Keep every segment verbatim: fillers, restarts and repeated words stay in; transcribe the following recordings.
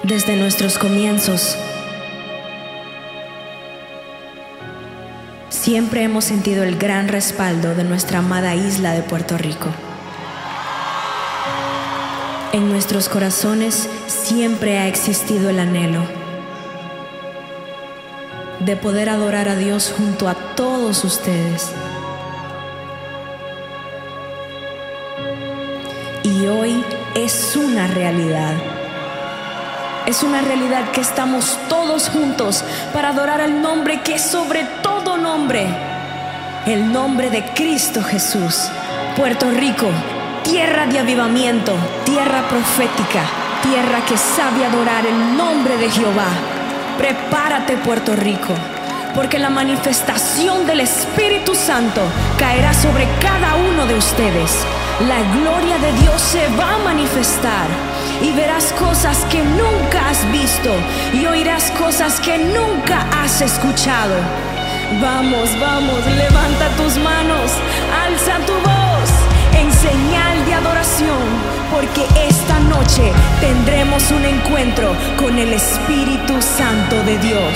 Desde nuestros comienzos, siempre hemos sentido el gran respaldo de nuestra amada isla de Puerto Rico. En nuestros corazones siempre ha existido el anhelo de poder adorar a Dios junto a todos ustedes. Y hoy es una realidad. Es una realidad que estamos todos juntos para adorar al nombre que es sobre todo nombre, el nombre de Cristo Jesús. Puerto Rico, tierra de avivamiento, tierra profética, tierra que sabe adorar el nombre de Jehová. Prepárate, Puerto Rico, porque la manifestación del Espíritu Santo caerá sobre cada uno de ustedes. La gloria de Dios se va a manifestar y verás cosas que nunca has visto y oirás cosas que nunca has escuchado. Vamos, vamos, levanta tus manos, alza tu voz en señal de adoración, porque esta noche tendremos un encuentro con el Espíritu Santo de Dios.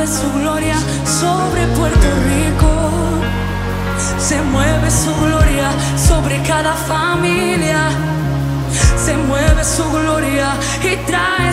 su gloria sobre Puerto Rico. Se mueve su gloria sobre cada familia. Se mueve su gloria y trae